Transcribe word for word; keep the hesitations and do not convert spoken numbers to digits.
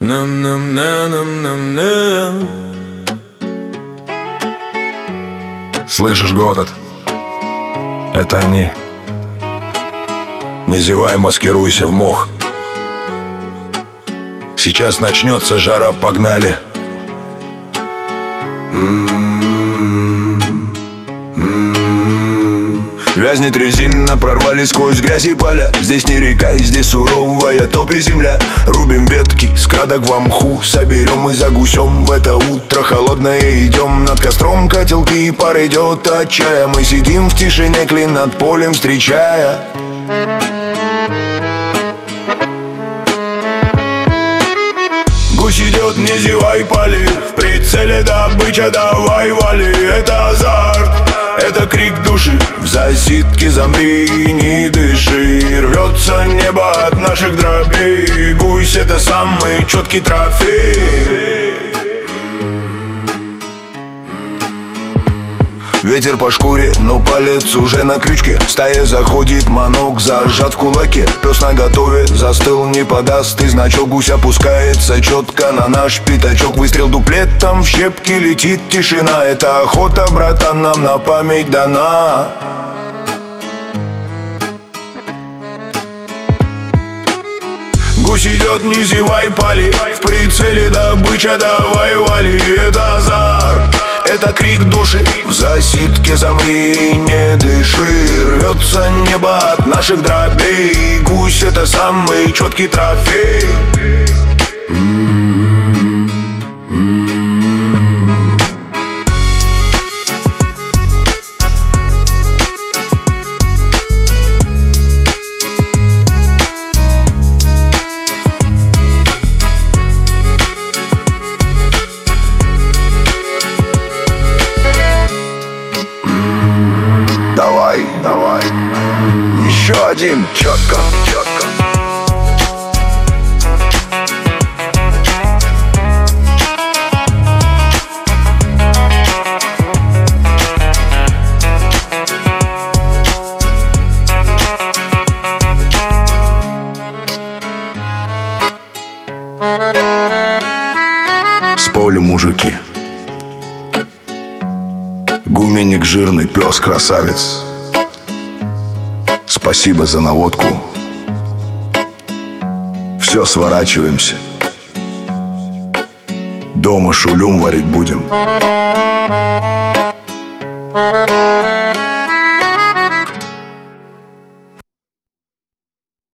Нам-нам-на-нам-нам-нам. Слышишь грохот? Это они. Не зевай, маскируйся в мох. Сейчас начнется жара, погнали. Вязнет резина, прорвались сквозь грязь и поля. Здесь не река, и здесь суровая топь и земля. Рубим ветки, скрадок в мху соберем и за гусем. В это утро холодное идем над костром. Котелки и пар идет от чая. Мы сидим в тишине, клин над полем встречая. Гусь идет, не зевай, пали. В прицеле добыча, давай вали. Это азарт, это крик души. В засидке замри и не дыши. Рвется небо от наших дробей. Гусь — это самый четкий трофей. Ветер по шкуре, но палец уже на крючке. Стая заходит, манок зажат в кулаке. Пес наготове, застыл, не подаст и значок. Гусь опускается четко на наш пятачок. Выстрел дуплетом, в щепки летит тишина. Это охота, братан, нам на память дана. Гусь идет, не зевай, пали. В прицеле добыча, давай вали. Это азарт, это крик души. В засидке замри и не дыши. Рвется небо от наших дробей. Гусь — это самый четкий трофей. Давай, давай, еще один, четко, четко. С поля мужики. Гуменник жирный, пес красавец. Спасибо за наводку. Все, сворачиваемся. Дома шулюм варить будем.